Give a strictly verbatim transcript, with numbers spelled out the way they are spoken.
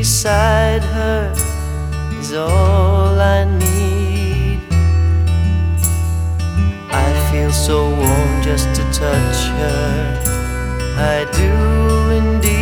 beside her is all I need. I feel so warm just to touch her, I do indeed.